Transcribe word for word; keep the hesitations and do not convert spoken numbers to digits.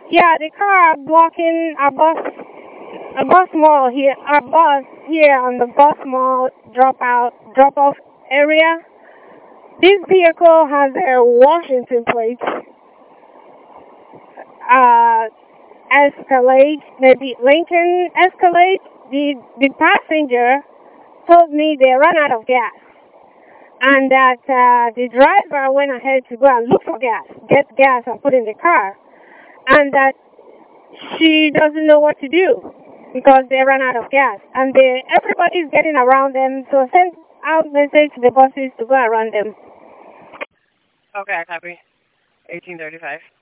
Yeah, the car blocking a bus, a bus mall here, a bus here on the bus mall drop out, drop off area. This vehicle has a Washington plate, uh, Escalade, maybe Lincoln Escalade. The the passenger told me they ran out of gas, and that uh, the driver went ahead to go and look for gas, get gas, and put in the car, and that she doesn't know what to do because they ran out of gas, and they, everybody's getting around them. So send out message to the buses to go around them. Okay, I copy. eighteen thirty-five.